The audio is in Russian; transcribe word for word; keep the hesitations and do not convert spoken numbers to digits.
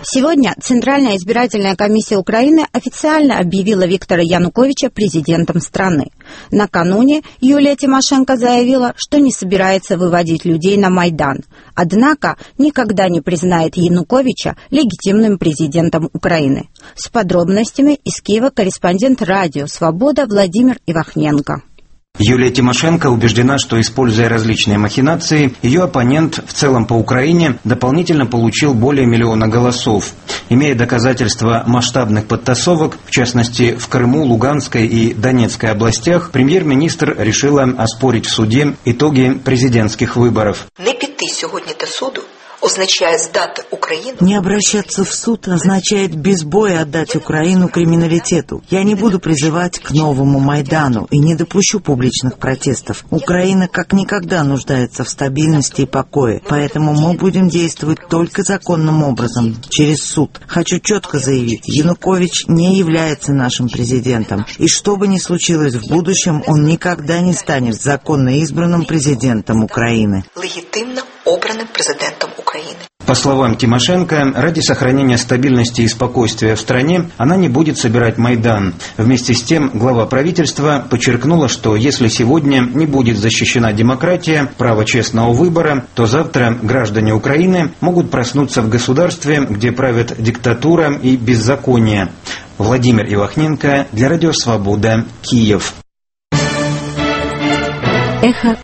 Сегодня Центральная избирательная комиссия Украины официально объявила Виктора Януковича президентом страны. Накануне Юлия Тимошенко заявила, что не собирается выводить людей на Майдан, однако никогда не признает Януковича легитимным президентом Украины. С подробностями из Киева корреспондент радио «Свобода» Владимир Ивахненко. Юлия Тимошенко убеждена, что, используя различные махинации, ее оппонент в целом по Украине дополнительно получил более миллиона голосов. Имея доказательства масштабных подтасовок, в частности в Крыму, Луганской и Донецкой областях, премьер-министр решила оспорить в суде итоги президентских выборов. Не піти сьогодні до суду означает сдать Украину. Не обращаться в суд означает без боя отдать Украину криминалитету. Я не буду призывать к новому Майдану и не допущу публичных протестов. Украина как никогда нуждается в стабильности и покое, поэтому мы будем действовать только законным образом, через суд. Хочу четко заявить, Янукович не является нашим президентом, и что бы ни случилось в будущем, он никогда не станет законно избранным президентом Украины. Легитимно обранным президентом Украины. По словам Тимошенко, ради сохранения стабильности и спокойствия в стране она не будет собирать Майдан. Вместе с тем, глава правительства подчеркнула, что если сегодня не будет защищена демократия, право честного выбора, то завтра граждане Украины могут проснуться в государстве, где правят диктатура и беззаконие. Владимир Ивахненко для радио «Свобода», Киев. Эхо